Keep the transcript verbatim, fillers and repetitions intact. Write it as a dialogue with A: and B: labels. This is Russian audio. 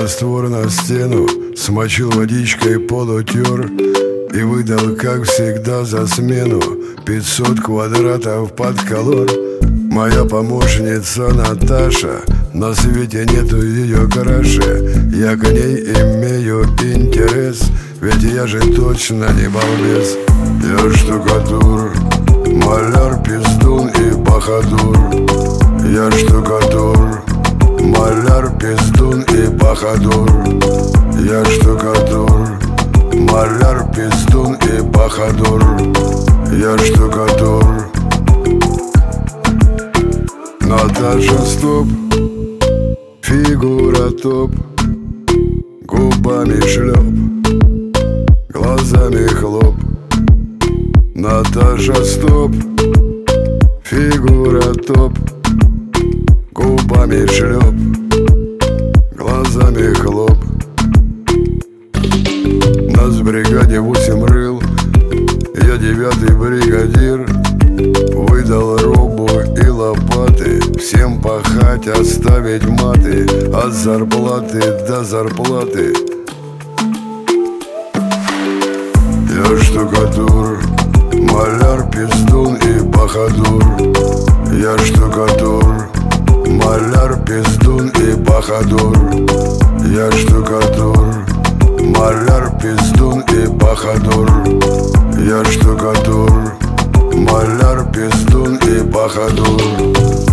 A: раствор на стену, смочил водичкой, пол утер и выдал, как всегда, за смену пятьсот квадратов под колор. Моя помощница Наташа, на свете нету ее краше. Я к ней имею интерес, ведь я же точно не балбес. Я штукатур, маляр, пиздун и бахадур. Я штукатур, маляр, пиздун и бахадур. Я штукатур, маляр, пиздун и бахадур. Я штукатур. Наташа, стоп, фигура топ, губами шлеп, глазами хлоп. Наташа, стоп, фигура топ, губами шлеп, глазами хлоп. Нас в бригаде восемь рыл, я девятый бригадир. Выдал робу и лопаты, всем пахать, оставить маты. От зарплаты до зарплаты. Я штукатур, маляр, пиздун и бахадур. Я штукатур, маляр, пиздун и бахадур. Я штукатур, маляр, пиздун и бахадур. Я штукатур, маляр, пиздун и бахадур.